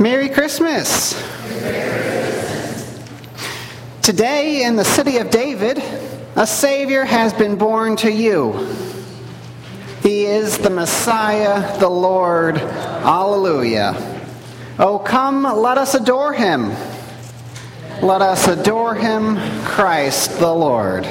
Merry Christmas! Today in the city of David, a Savior has been born to you. He is the Messiah, the Lord. Alleluia. Oh, come, let us adore him. Let us adore him, Christ the Lord.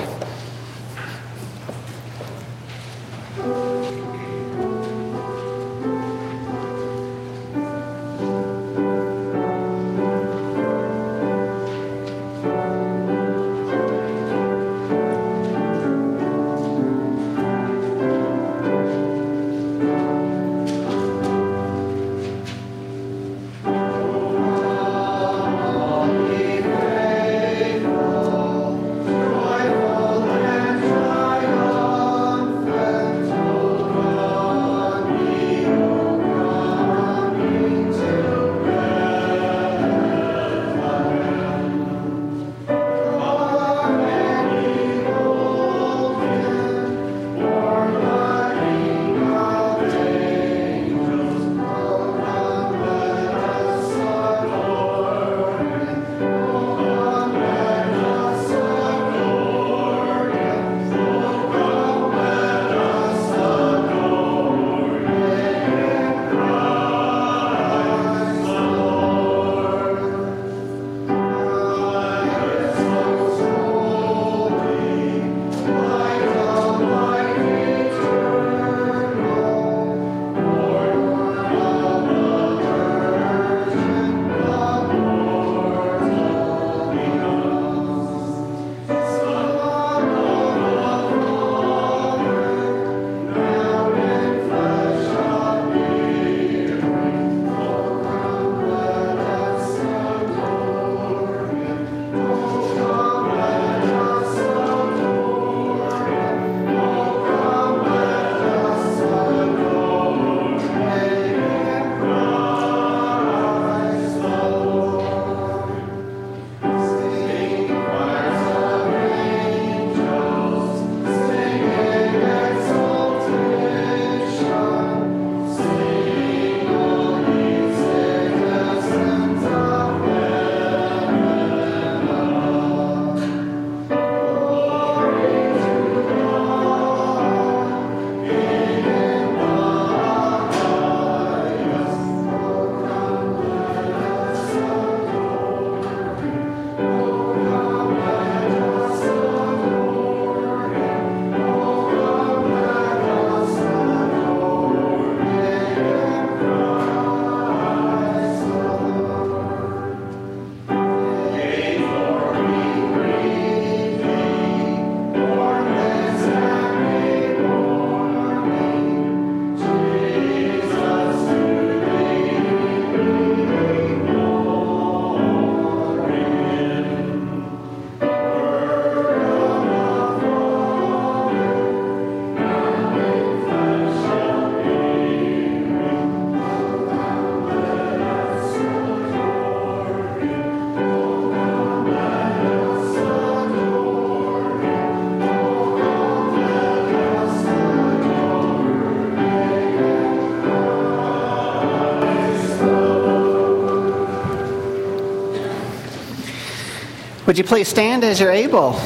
Would you please stand as you're able?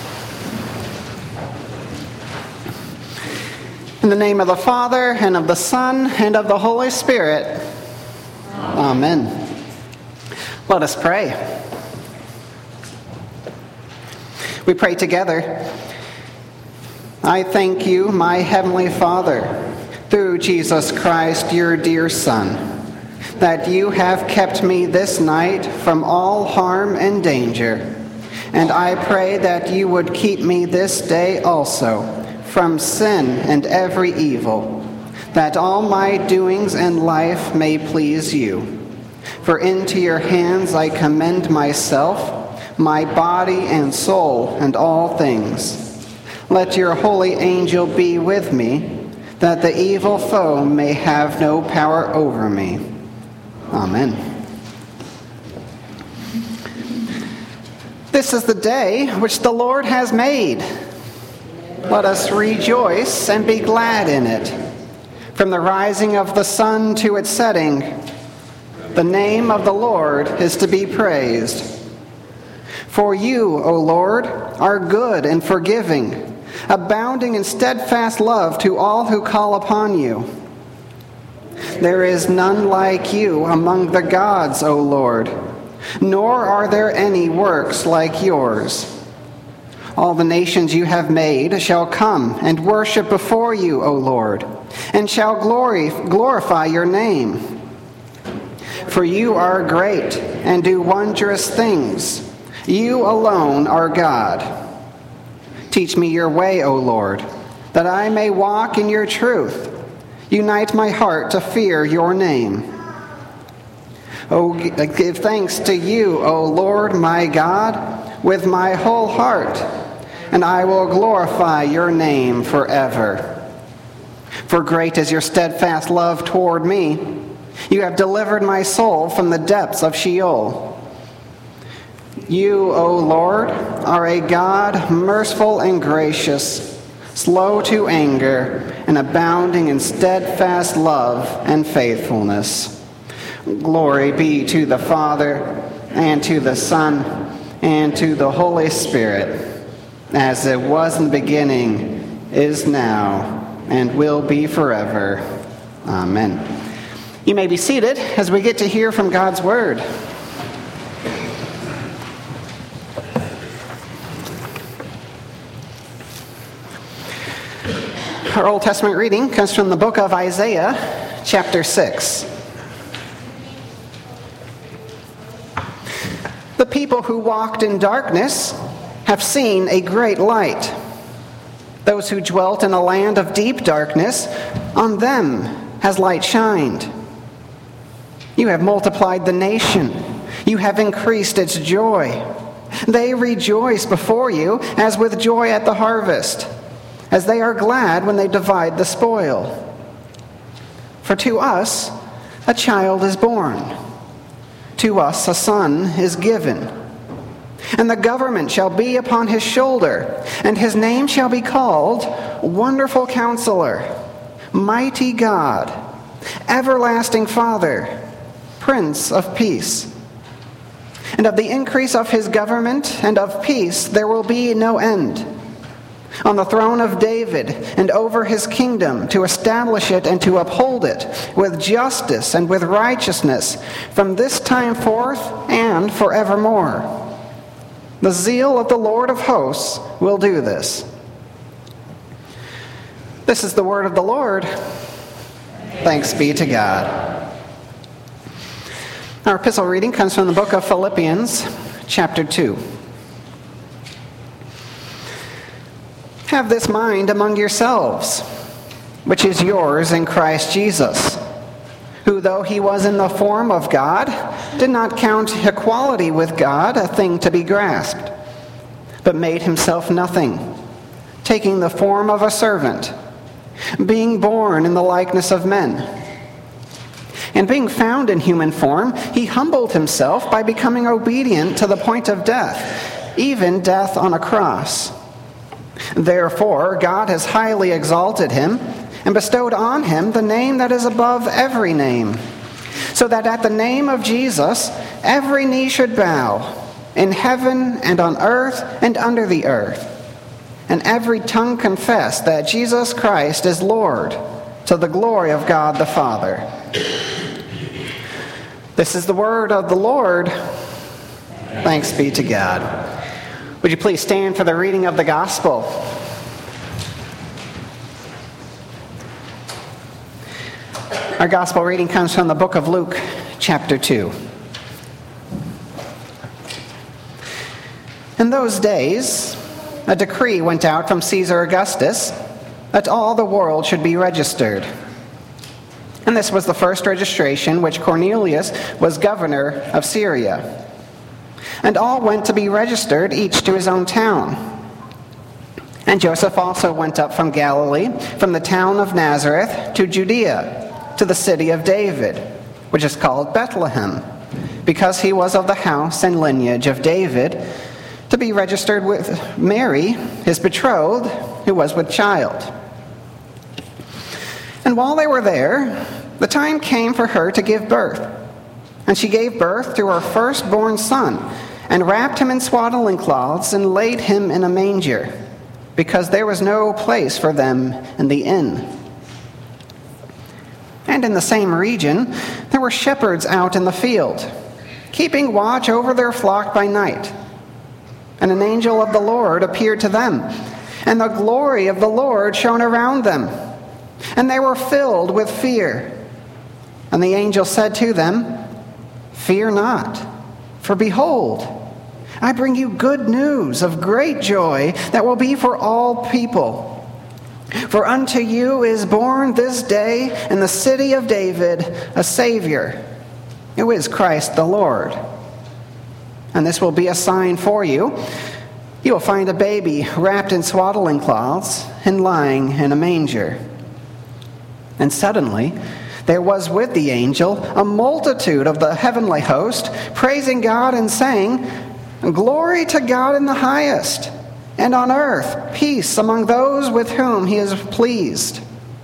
In the name of the Father, and of the Son, and of the Holy Spirit. Amen. Let us pray. We pray together. I thank you, my Heavenly Father, through Jesus Christ, your dear Son, that you have kept me this night from all harm and danger. And I pray that you would keep me this day also from sin and every evil, that all my doings in life may please you. For into your hands I commend myself, my body and soul, and all things. Let your holy angel be with me, that the evil foe may have no power over me. Amen. This is the day which the Lord has made. Let us rejoice and be glad in it. From the rising of the sun to its setting, The name of the Lord is to be praised. For you, O Lord, are good and forgiving, abounding in steadfast love to all who call upon you. There is none like you among the gods, O Lord, nor are there any works like yours. All the nations you have made shall come and worship before you, O Lord, and shall glorify your name. For you are great and do wondrous things. You alone are God. Teach me your way, O Lord, that I may walk in your truth. Unite my heart to fear your name. Oh, give thanks to you, O Lord my God, with my whole heart, and I will glorify your name forever. For great is your steadfast love toward me. You have delivered my soul from the depths of Sheol. You, O Lord, are a God merciful and gracious, slow to anger, and abounding in steadfast love and faithfulness. Glory be to the Father, and to the Son, and to the Holy Spirit, as it was in the beginning, is now, and will be forever. Amen. You may be seated as we get to hear from God's Word. Our Old Testament reading comes from the book of Isaiah, chapter 6. The people who walked in darkness have seen a great light. Those who dwelt in a land of deep darkness, on them has light shined. You have multiplied the nation. You have increased its joy. They rejoice before you as with joy at the harvest, as they are glad when they divide the spoil. For to us a child is born. To us a son is given. And the government shall be upon his shoulder, and his name shall be called Wonderful Counselor, Mighty God, Everlasting Father, Prince of Peace. And of the increase of his government and of peace there will be no end. On the throne of David and over his kingdom, to establish it and to uphold it with justice and with righteousness from this time forth and forevermore. The zeal of the Lord of hosts will do this. This is the word of the Lord. Thanks be to God. Our epistle reading comes from the book of Philippians, chapter 2. Have this mind among yourselves, which is yours in Christ Jesus, who, though he was in the form of God, did not count equality with God a thing to be grasped, but made himself nothing, taking the form of a servant, being born in the likeness of men. And being found in human form, he humbled himself by becoming obedient to the point of death, even death on a cross. Therefore, God has highly exalted him and bestowed on him the name that is above every name, so that at the name of Jesus every knee should bow, in heaven and on earth and under the earth, and every tongue confess that Jesus Christ is Lord, to the glory of God the Father. This is the word of the Lord. Thanks be to God. Would you please stand for the reading of the gospel? Our gospel reading comes from the book of Luke, chapter 2. In those days, a decree went out from Caesar Augustus that all the world should be registered. And this was the first registration which Cornelius was governor of Syria. And all went to be registered, each to his own town. And Joseph also went up from Galilee, from the town of Nazareth to Judea, to the city of David, which is called Bethlehem, because he was of the house and lineage of David, to be registered with Mary, his betrothed, who was with child. And while they were there, the time came for her to give birth. And she gave birth to her firstborn son, and wrapped him in swaddling cloths, and laid him in a manger, because there was no place for them in the inn. And in the same region there were shepherds out in the field, keeping watch over their flock by night. And an angel of the Lord appeared to them, and the glory of the Lord shone around them, and they were filled with fear. And the angel said to them, "Fear not, for behold, I bring you good news of great joy that will be for all people. For unto you is born this day in the city of David a Savior, who is Christ the Lord. And this will be a sign for you. You will find a baby wrapped in swaddling cloths and lying in a manger." And suddenly there was with the angel a multitude of the heavenly host, praising God and saying, "Glory to God in the highest, and on earth peace among those with whom he is pleased."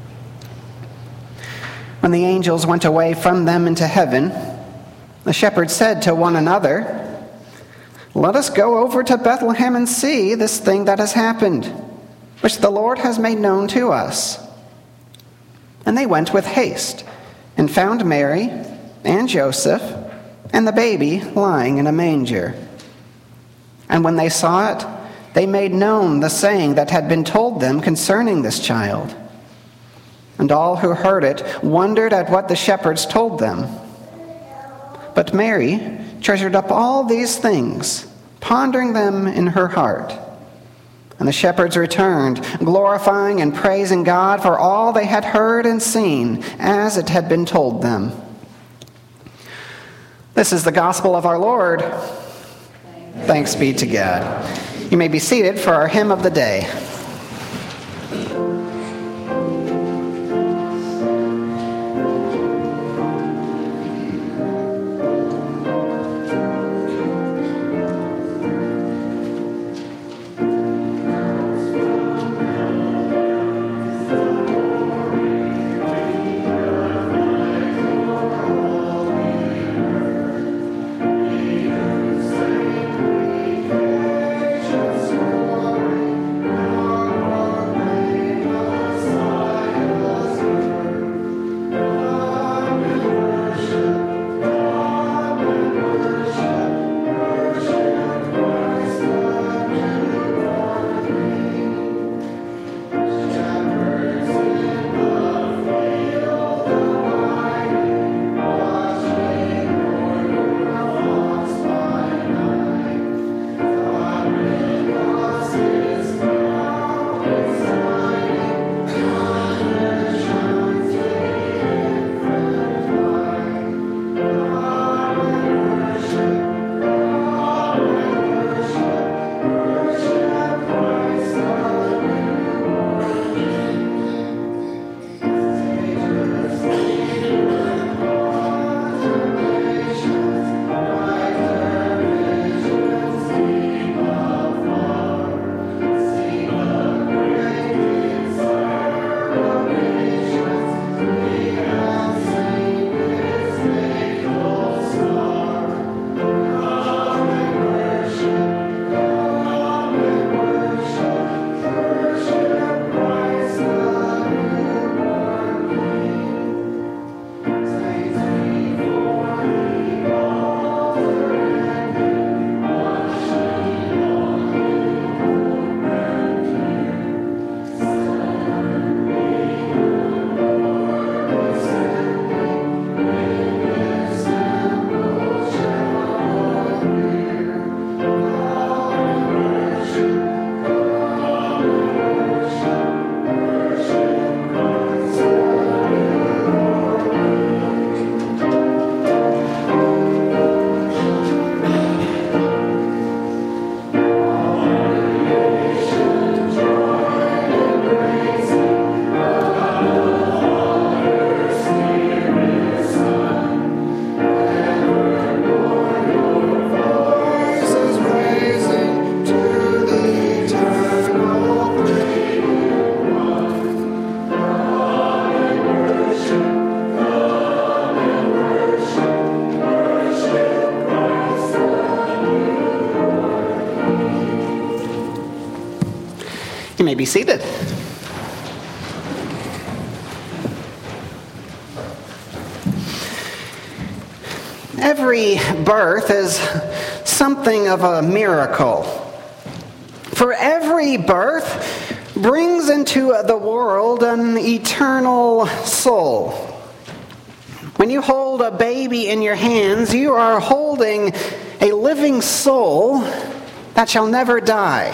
When the angels went away from them into heaven, the shepherds said to one another, "Let us go over to Bethlehem and see this thing that has happened, which the Lord has made known to us." And they went with haste and found Mary and Joseph and the baby lying in a manger. And when they saw it, they made known the saying that had been told them concerning this child. And all who heard it wondered at what the shepherds told them. But Mary treasured up all these things, pondering them in her heart. And the shepherds returned, glorifying and praising God for all they had heard and seen, as it had been told them. This is the gospel of our Lord. Thanks be to God. You may be seated for our hymn of the day. You may be seated. Every birth is something of a miracle. For every birth brings into the world an eternal soul. When you hold a baby in your hands, you are holding a living soul that shall never die.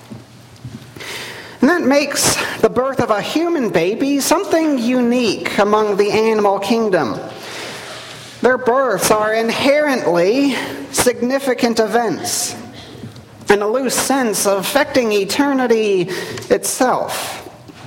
And that makes the birth of a human baby something unique among the animal kingdom. Their births are inherently significant events, in a loose sense affecting eternity itself.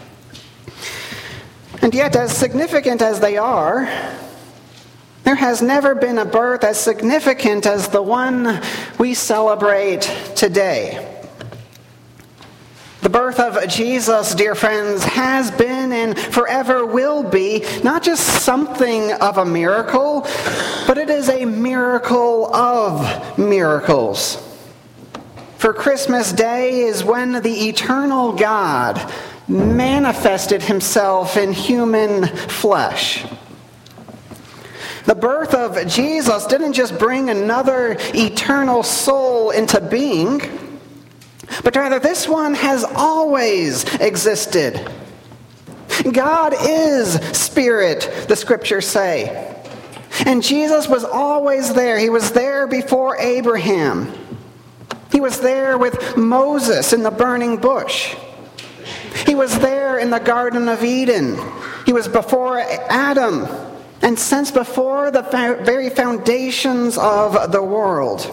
And yet, as significant as they are, there has never been a birth as significant as the one we celebrate today. The birth of Jesus, dear friends, has been and forever will be not just something of a miracle, but it is a miracle of miracles. For Christmas Day is when the eternal God manifested himself in human flesh. The birth of Jesus didn't just bring another eternal soul into being, but rather this one has always existed. God is spirit, the scriptures say. And Jesus was always there. He was there before Abraham. He was there with Moses in the burning bush. He was there in the Garden of Eden. He was before Adam, and since before the very foundations of the world.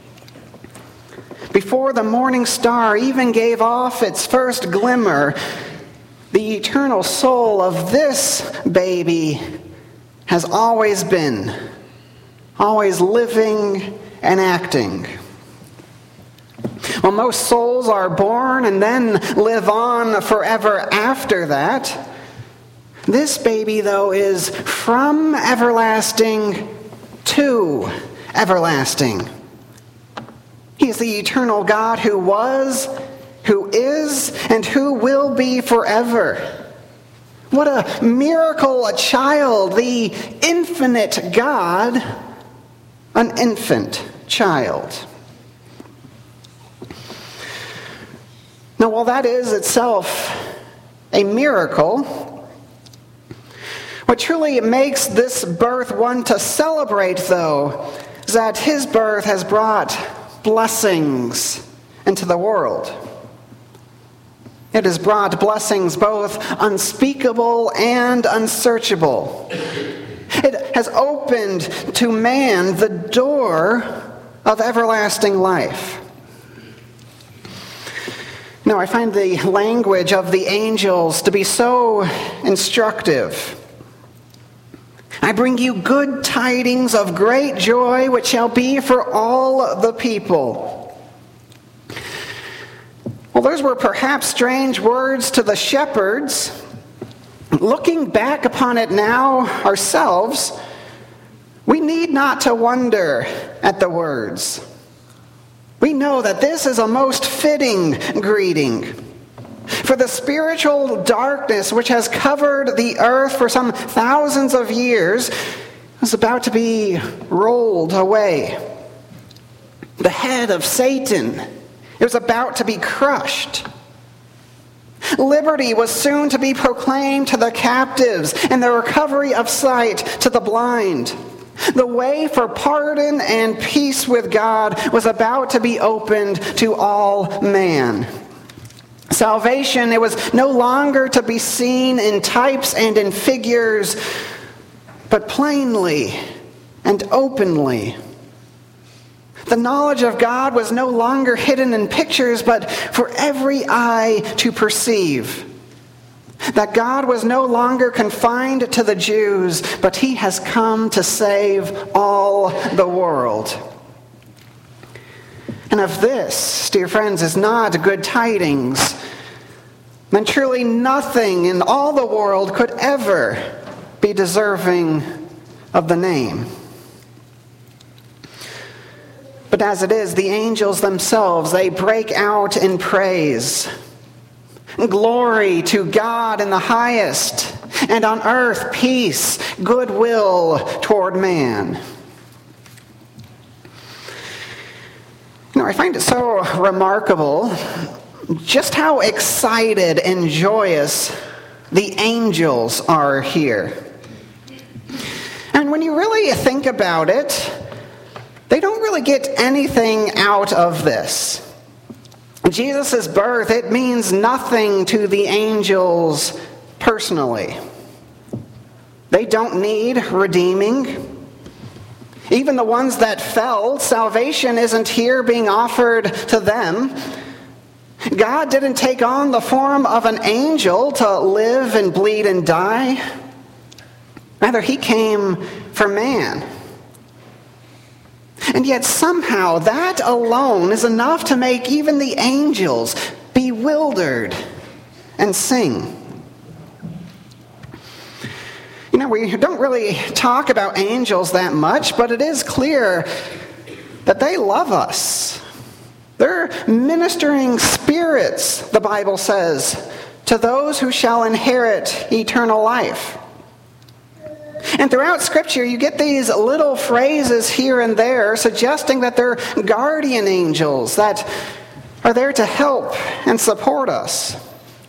Before the morning star even gave off its first glimmer, the eternal soul of this baby has always been, always living and acting. Well, most souls are born and then live on forever after that. This baby, though, is from everlasting to everlasting. He is the eternal God who was, who is, and who will be forever. What a miracle, a child, the infinite God, an infant child. Now, while that is itself a miracle, what truly makes this birth one to celebrate, though, is that his birth has brought blessings into the world. It has brought blessings both unspeakable and unsearchable. It has opened to man the door of everlasting life. Now, I find the language of the angels to be so instructive. I bring you good tidings of great joy, which shall be for all the people. Well, those were perhaps strange words to the shepherds. Looking back upon it now ourselves, we need not to wonder at the words. We know that this is a most fitting greeting. For the spiritual darkness which has covered the earth for some thousands of years is about to be rolled away. The head of Satan, it was about to be crushed. Liberty was soon to be proclaimed to the captives, and the recovery of sight to the blind. The way for pardon and peace with God was about to be opened to all man. Salvation, it was no longer to be seen in types and in figures, but plainly and openly. The knowledge of God was no longer hidden in pictures, but for every eye to perceive. That God was no longer confined to the Jews, but he has come to save all the world. And if this, dear friends, is not good tidings, then truly nothing in all the world could ever be deserving of the name. But as it is, the angels themselves, they break out in praise. Glory to God in the highest, and on earth peace, goodwill toward man. I find it so remarkable just how excited and joyous the angels are here. And when you really think about it, they don't really get anything out of this. Jesus' birth, it means nothing to the angels personally. They don't need redeeming. Even the ones that fell, salvation isn't here being offered to them. God didn't take on the form of an angel to live and bleed and die. Rather, he came for man. And yet somehow that alone is enough to make even the angels bewildered and sing. We don't really talk about angels that much, but it is clear that they love us. They're ministering spirits, the Bible says, to those who shall inherit eternal life. And throughout Scripture, you get these little phrases here and there suggesting that they're guardian angels that are there to help and support us.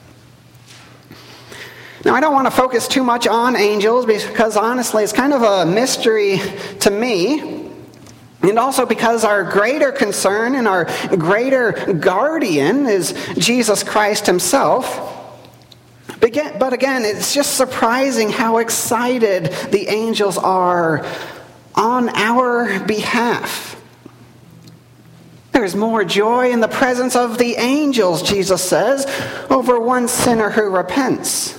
Now, I don't want to focus too much on angels because honestly, it's kind of a mystery to me. And also because our greater concern and our greater guardian is Jesus Christ himself. But again, it's just surprising how excited the angels are on our behalf. There's more joy in the presence of the angels, Jesus says, over one sinner who repents.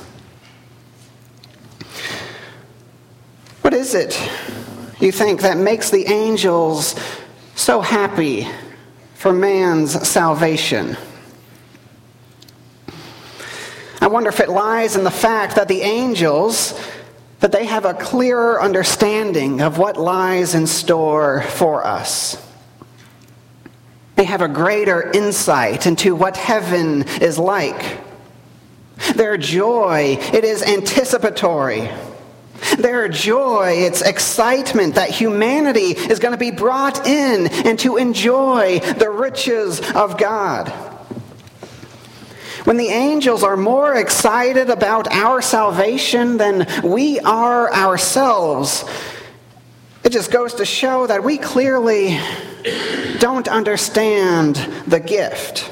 What is it, you think, that makes the angels so happy for man's salvation? I wonder if it lies in the fact that the angels, that they have a clearer understanding of what lies in store for us. They have a greater insight into what heaven is like. Their joy, it is anticipatory. Their joy, it's excitement that humanity is going to be brought in and to enjoy the riches of God. When the angels are more excited about our salvation than we are ourselves, it just goes to show that we clearly don't understand the gift.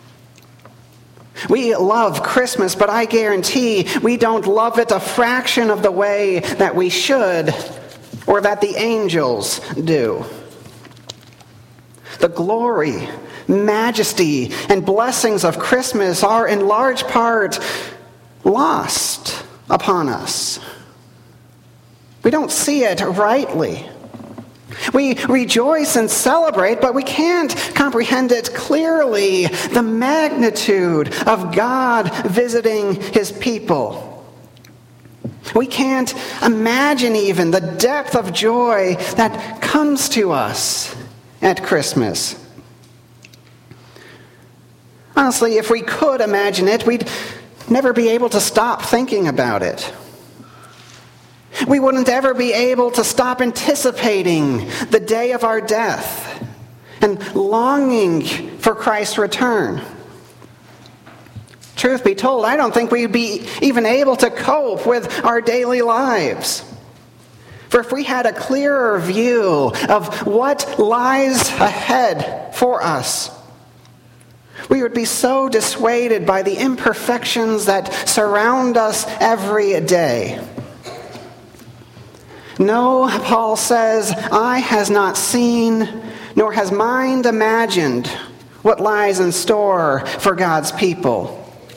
We love Christmas, but I guarantee we don't love it a fraction of the way that we should or that the angels do. The glory, majesty, and blessings of Christmas are in large part lost upon us. We don't see it rightly. We rejoice and celebrate, but we can't comprehend it clearly, the magnitude of God visiting his people. We can't imagine even the depth of joy that comes to us at Christmas. Honestly, if we could imagine it, we'd never be able to stop thinking about it. We wouldn't ever be able to stop anticipating the day of our death and longing for Christ's return. Truth be told, I don't think we'd be even able to cope with our daily lives. For if we had a clearer view of what lies ahead for us, we would be so dissuaded by the imperfections that surround us every day. No, Paul says, eye has not seen, nor has mind imagined what lies in store for God's people.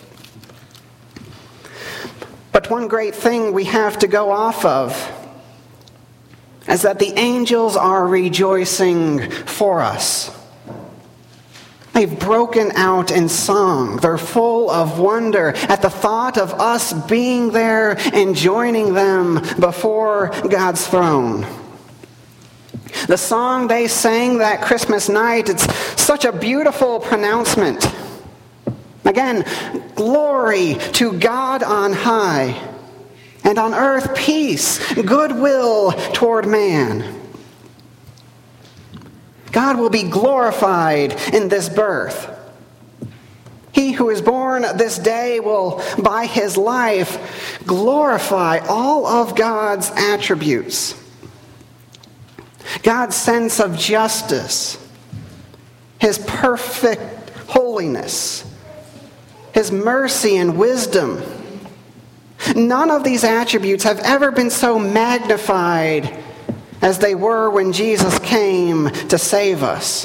But one great thing we have to go off of is that the angels are rejoicing for us. They've broken out in song. They're full of wonder at the thought of us being there and joining them before God's throne. The song they sang that Christmas night, it's such a beautiful pronouncement. Again, glory to God on high, and on earth peace, goodwill toward man. God will be glorified in this birth. He who is born this day will, by his life, glorify all of God's attributes. God's sense of justice, his perfect holiness, his mercy and wisdom. None of these attributes have ever been so magnified as they were when Jesus came to save us.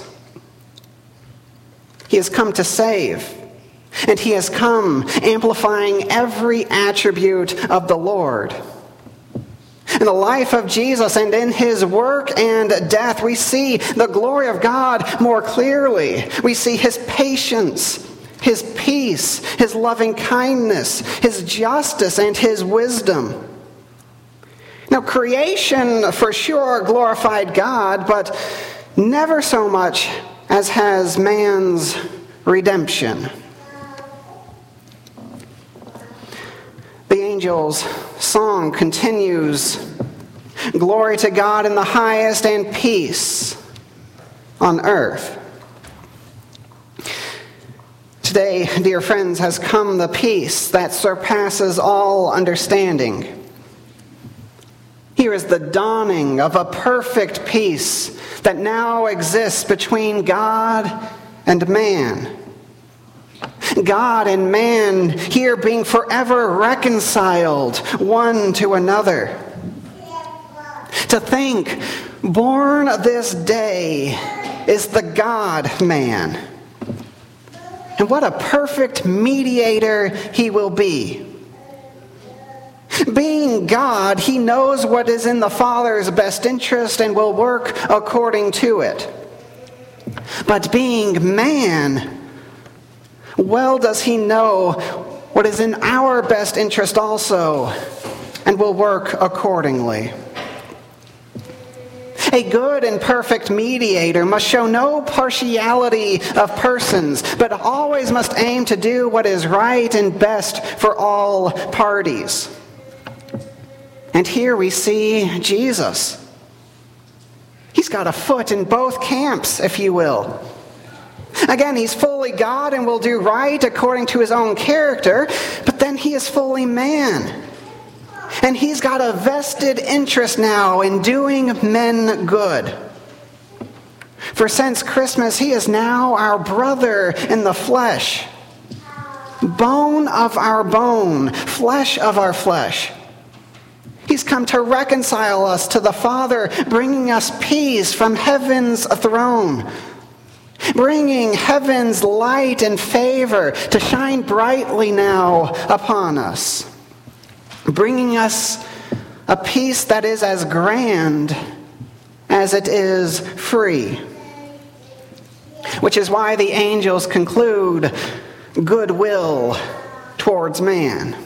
He has come to save, and he has come amplifying every attribute of the Lord. In the life of Jesus and in his work and death, we see the glory of God more clearly. We see his patience, his peace, his loving kindness, his justice, and his wisdom. Now, creation for sure glorified God, but never so much as has man's redemption. The angels' song continues, "Glory to God in the highest and peace on earth." Today, dear friends, has come the peace that surpasses all understanding. Here is the dawning of a perfect peace that now exists between God and man. God and man here being forever reconciled one to another. To think, born this day is the God-man. And what a perfect mediator he will be. Being God, he knows what is in the Father's best interest and will work according to it. But being man, well does he know what is in our best interest also and will work accordingly. A good and perfect mediator must show no partiality of persons, but always must aim to do what is right and best for all parties. And here we see Jesus. He's got a foot in both camps, if you will. Again, he's fully God and will do right according to his own character, but then he is fully man. And he's got a vested interest now in doing men good. For since Christmas, he is now our brother in the flesh. Bone of our bone, flesh of our flesh. He's come to reconcile us to the Father, bringing us peace from heaven's throne, bringing heaven's light and favor to shine brightly now upon us, bringing us a peace that is as grand as it is free. Which is why the angels conclude, goodwill towards man.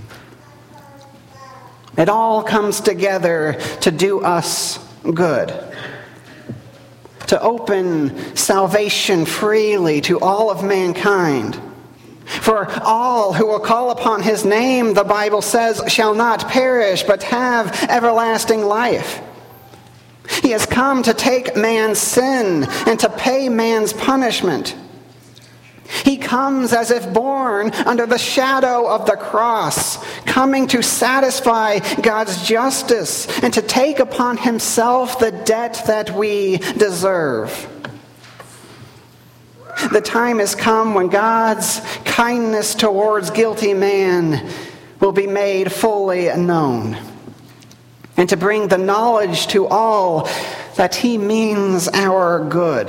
It all comes together to do us good. To open salvation freely to all of mankind. For all who will call upon his name, the Bible says, shall not perish, but have everlasting life. He has come to take man's sin and to pay man's punishment. He comes as if born under the shadow of the cross, coming to satisfy God's justice and to take upon himself the debt that we deserve. The time has come when God's kindness towards guilty man will be made fully known, and to bring the knowledge to all that he means our good.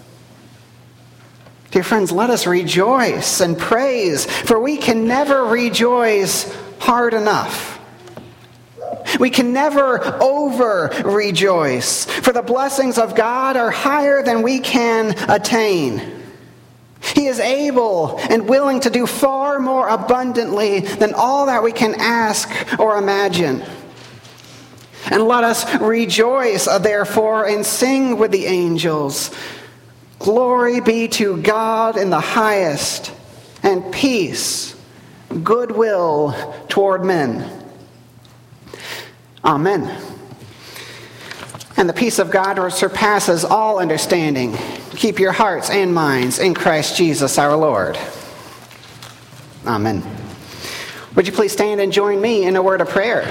Dear friends, let us rejoice and praise, for we can never rejoice hard enough. We can never over-rejoice, for the blessings of God are higher than we can attain. He is able and willing to do far more abundantly than all that we can ask or imagine. And let us rejoice, therefore, and sing with the angels, "Glory be to God in the highest, and peace, goodwill toward men. Amen. And the peace of God which surpasses all understanding, keep your hearts and minds in Christ Jesus our Lord. Amen. Would you please stand and join me in a word of prayer?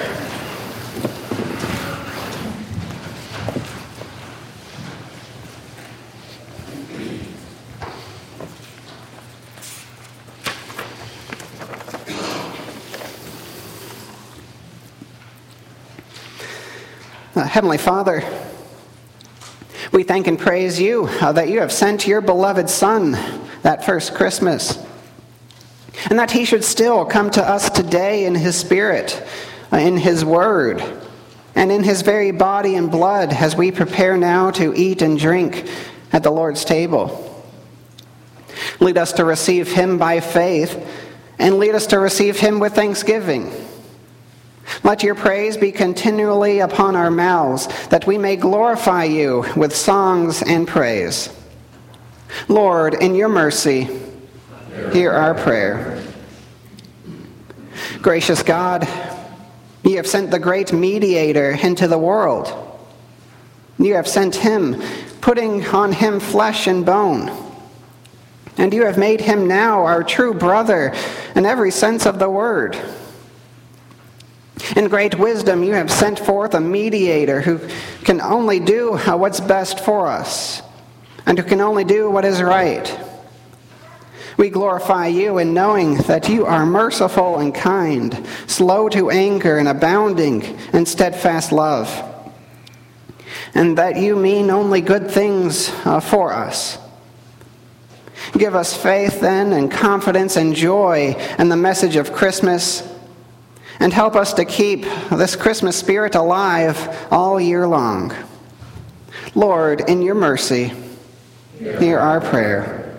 Heavenly Father, we thank and praise you that you have sent your beloved Son that first Christmas, and that he should still come to us today in his Spirit, in his Word, and in his very body and blood as we prepare now to eat and drink at the Lord's table. Lead us to receive him by faith, and lead us to receive him with thanksgiving. Let your praise be continually upon our mouths, that we may glorify you with songs and praise. Lord, in your mercy, hear our prayer. Gracious God, you have sent the great mediator into the world. You have sent him, putting on him flesh and bone. And you have made him now our true brother in every sense of the word. In great wisdom, you have sent forth a mediator who can only do what's best for us, and who can only do what is right. We glorify you in knowing that you are merciful and kind, slow to anger and abounding in steadfast love, and that you mean only good things for us. Give us faith then and confidence and joy in the message of Christmas, and help us to keep this Christmas spirit alive all year long. Lord, in your mercy, hear our prayer.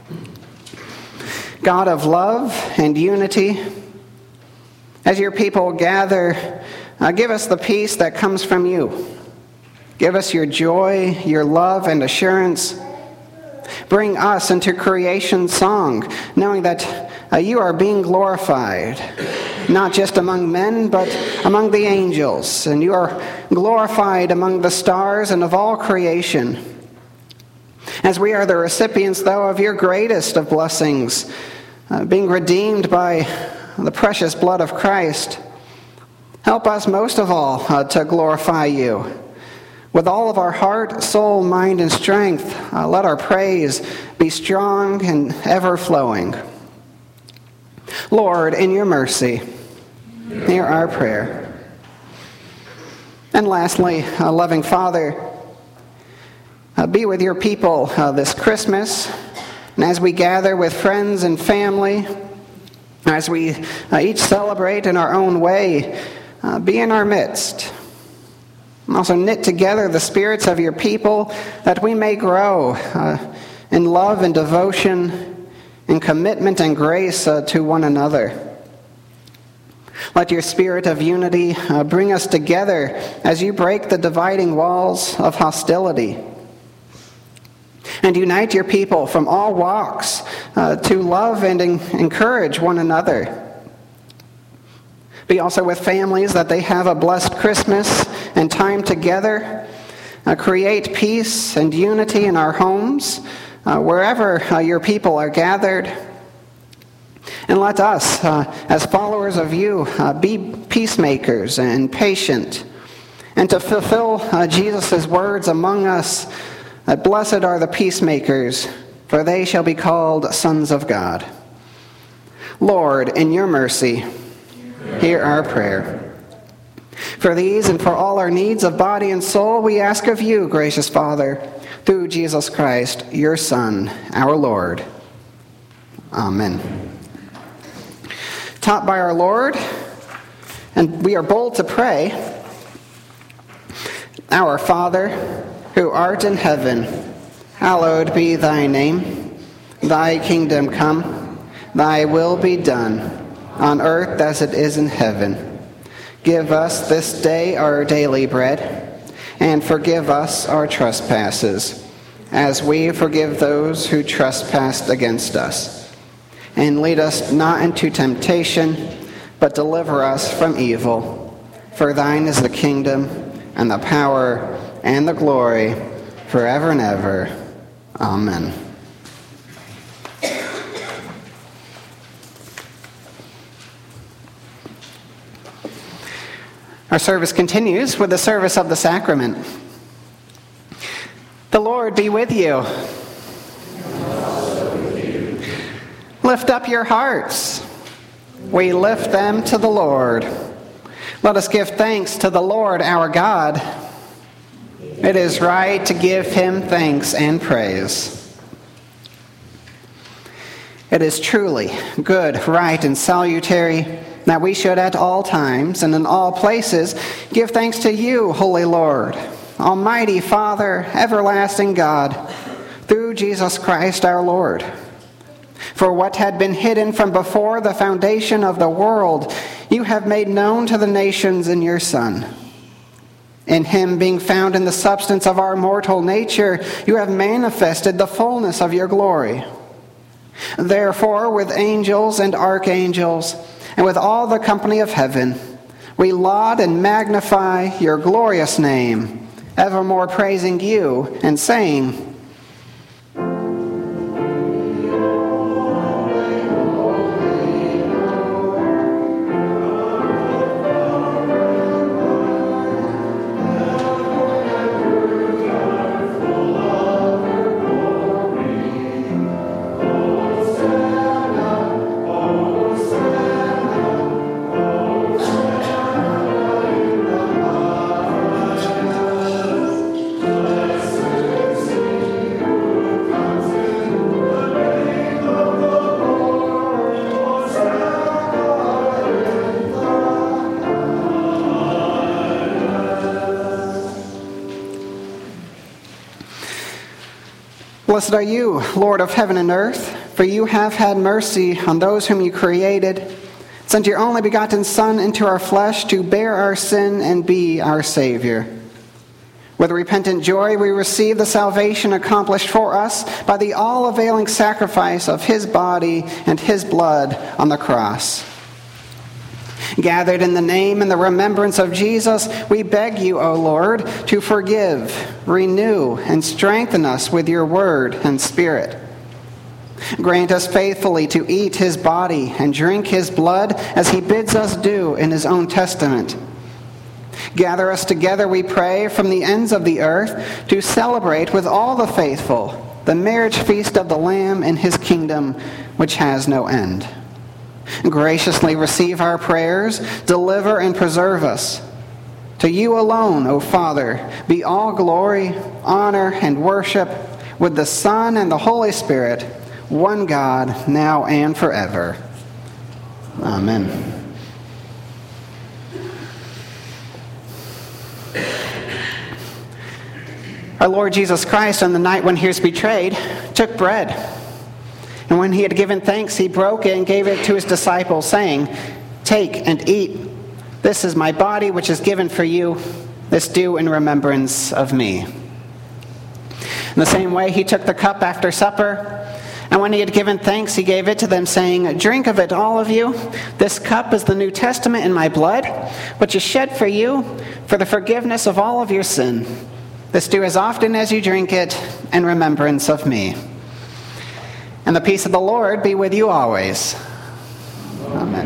God of love and unity, as your people gather, give us the peace that comes from you. Give us your joy, your love, and assurance. Bring us into creation's song, knowing that you are being glorified, not just among men, but among the angels. And you are glorified among the stars and of all creation. As we are the recipients, though, of your greatest of blessings, being redeemed by the precious blood of Christ, help us most of all to glorify you. With all of our heart, soul, mind, and strength, let our praise be strong and ever-flowing. Lord, in your mercy, hear our prayer. And lastly, loving Father, be with your people this Christmas, and as we gather with friends and family, as we each celebrate in our own way, be in our midst. And also knit together the spirits of your people that we may grow in love and devotion, in commitment and grace to one another. Let your spirit of unity bring us together as you break the dividing walls of hostility. And unite your people from all walks to love and encourage one another. Be also with families that they have a blessed Christmas and time together. Create peace and unity in our homes, wherever your people are gathered. And let us, as followers of you, be peacemakers and patient, and to fulfill Jesus' words among us, that blessed are the peacemakers, for they shall be called sons of God. Lord, in your mercy, hear our prayer. For these and for all our needs of body and soul, we ask of you, gracious Father, through Jesus Christ, your Son, our Lord. Amen. Taught by our Lord, and we are bold to pray, Our Father, who art in heaven, hallowed be thy name. Thy kingdom come, thy will be done, on earth as it is in heaven. Give us this day our daily bread, and forgive us our trespasses, as we forgive those who trespass against us. And lead us not into temptation, but deliver us from evil. For thine is the kingdom, and the power, and the glory, forever and ever. Amen. Our service continues with the service of the sacrament. The Lord be with you. Lift up your hearts. We lift them to the Lord. Let us give thanks to the Lord our God. It is right to give him thanks and praise. It is truly good, right, and salutary that we should at all times and in all places give thanks to you, Holy Lord, Almighty Father, everlasting God, through Jesus Christ our Lord. For what had been hidden from before the foundation of the world, you have made known to the nations in your Son. In him, being found in the substance of our mortal nature, you have manifested the fullness of your glory. Therefore, with angels and archangels, and with all the company of heaven, we laud and magnify your glorious name, evermore praising you and saying, Blessed are you, Lord of heaven and earth, for you have had mercy on those whom you created, sent your only begotten Son into our flesh to bear our sin and be our Savior. With repentant joy we receive the salvation accomplished for us by the all-availing sacrifice of his body and his blood on the cross. Gathered in the name and the remembrance of Jesus, we beg you, O Lord, to forgive, renew, and strengthen us with your word and spirit. Grant us faithfully to eat his body and drink his blood as he bids us do in his own testament. Gather us together, we pray, from the ends of the earth to celebrate with all the faithful the marriage feast of the Lamb in his kingdom, which has no end. Graciously receive our prayers, deliver and preserve us. To you alone, O Father, be all glory, honor, and worship with the Son and the Holy Spirit, one God, now and forever. Amen. Our Lord Jesus Christ, on the night when he was betrayed, took bread. And when he had given thanks, he broke it and gave it to his disciples, saying, "Take and eat. This is my body, which is given for you. This do in remembrance of me." In the same way, he took the cup after supper. And when he had given thanks, he gave it to them, saying, "Drink of it, all of you. This cup is the New Testament in my blood, which is shed for you for the forgiveness of all of your sin. This do as often as you drink it in remembrance of me." And the peace of the Lord be with you always. Amen.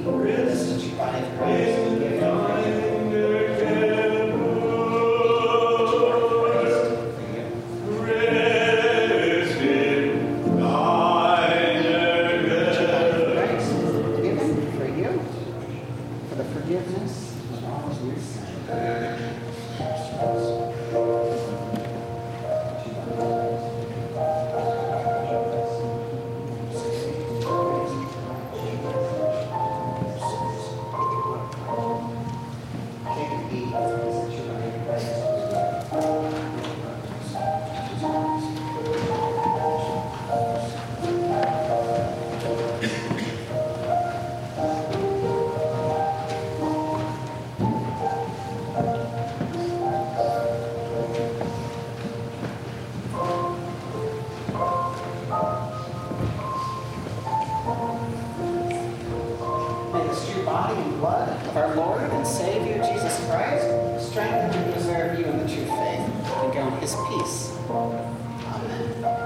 This is your body of Christ. Forgiveness of all of your sins. Take and eat. This is your body of Christ. May this true body and blood of our Lord and Savior Jesus Christ strengthen and preserve you in the true faith and go in his peace. Amen.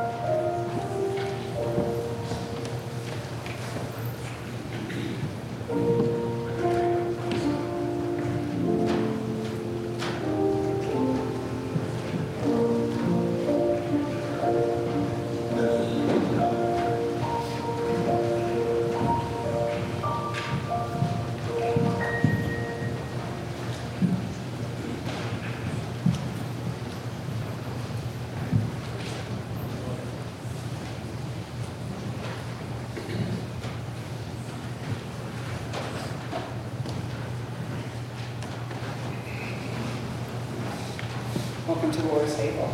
Welcome to the Lord's table.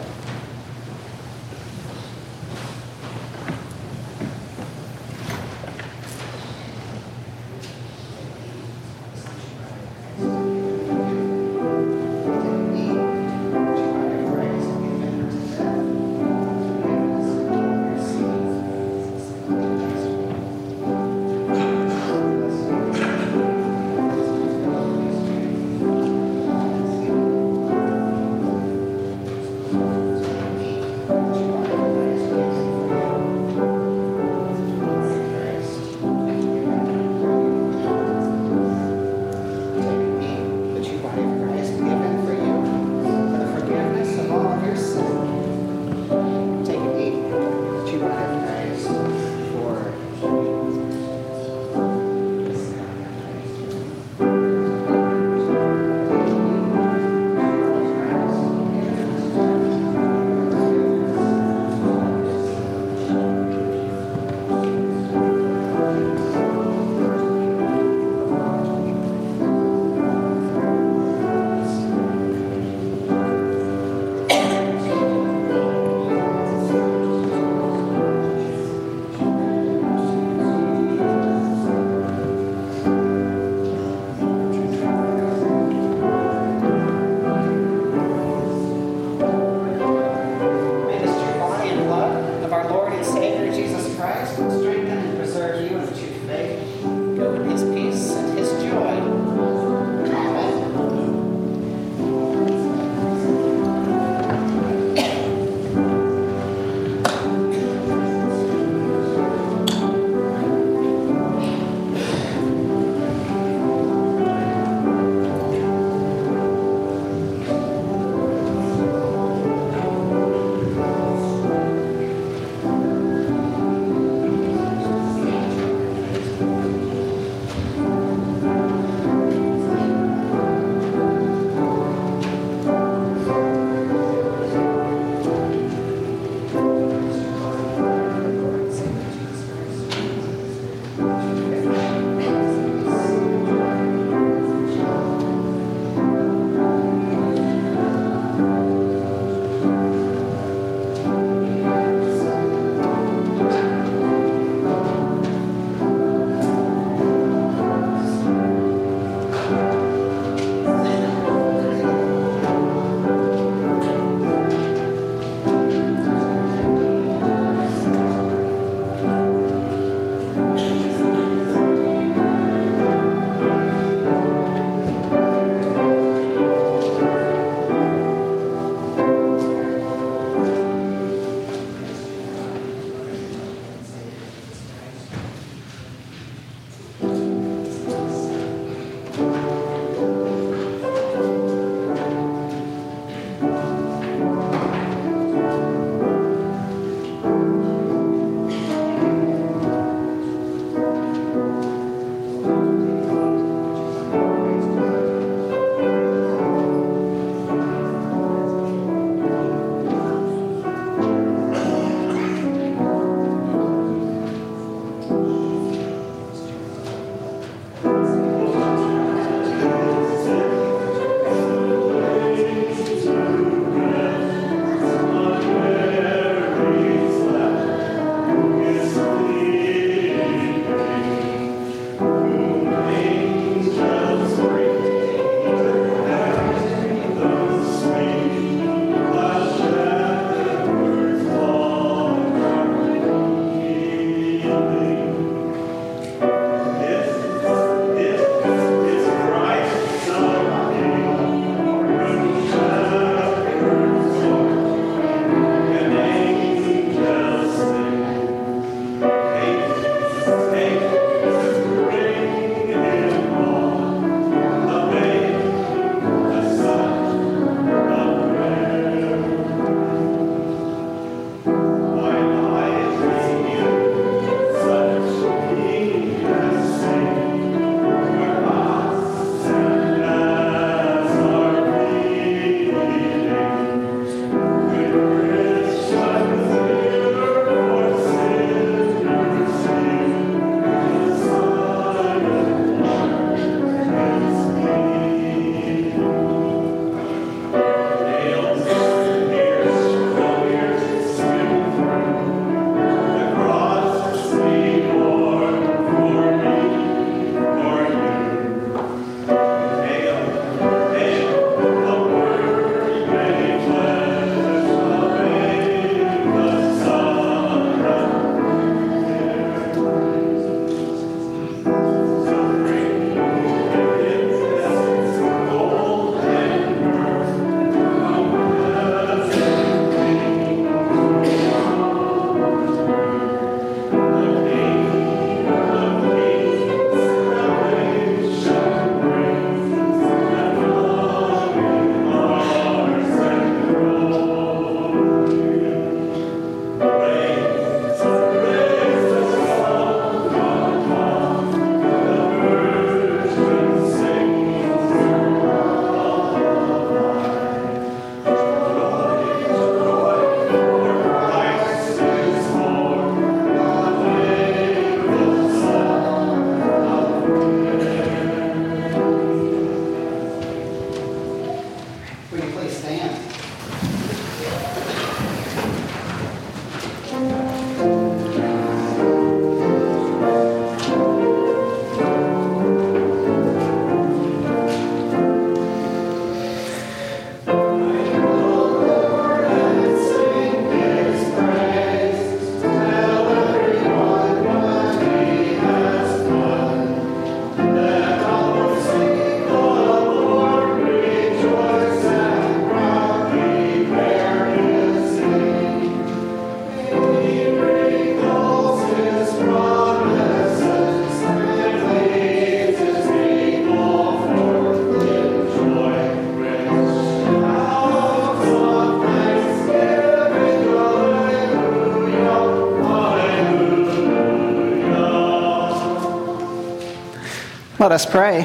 Let us pray.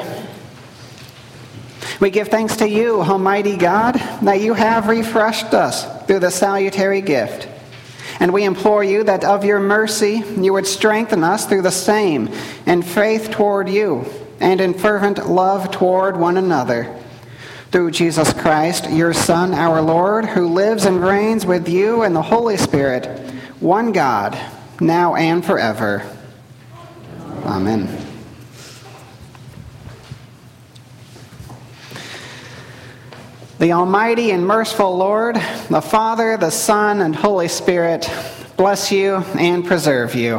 We give thanks to you, Almighty God, that you have refreshed us through the salutary gift. And we implore you that of your mercy you would strengthen us through the same in faith toward you and in fervent love toward one another. Through Jesus Christ, your Son, our Lord, who lives and reigns with you and the Holy Spirit, one God, now and forever. Amen. The Almighty and merciful Lord, the Father, the Son, and Holy Spirit, bless you and preserve you.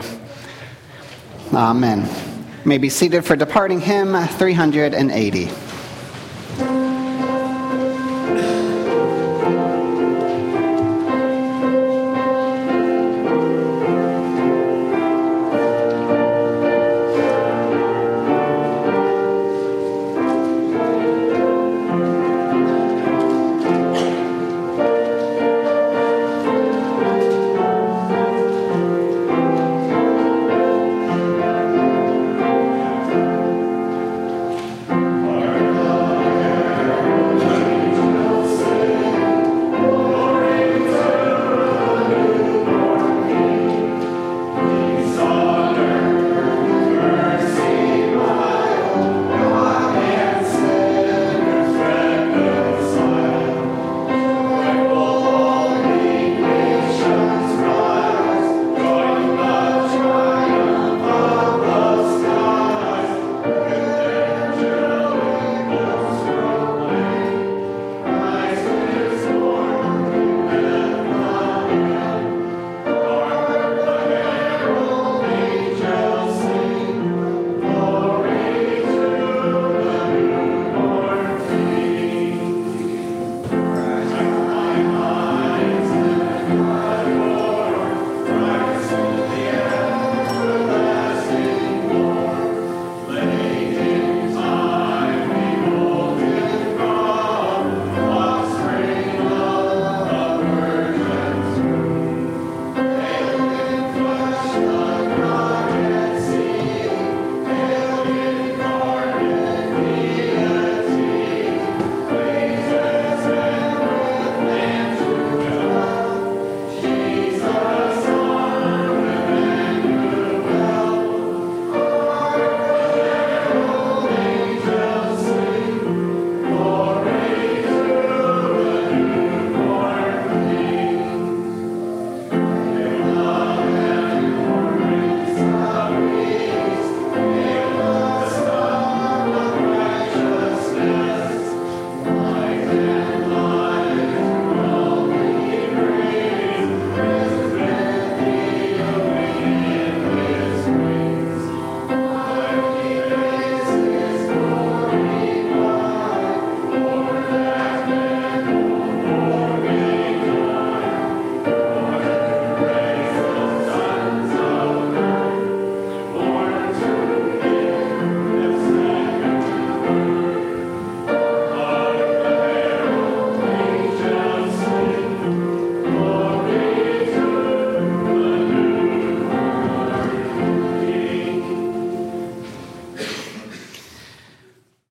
Amen. You may be seated for departing hymn 380.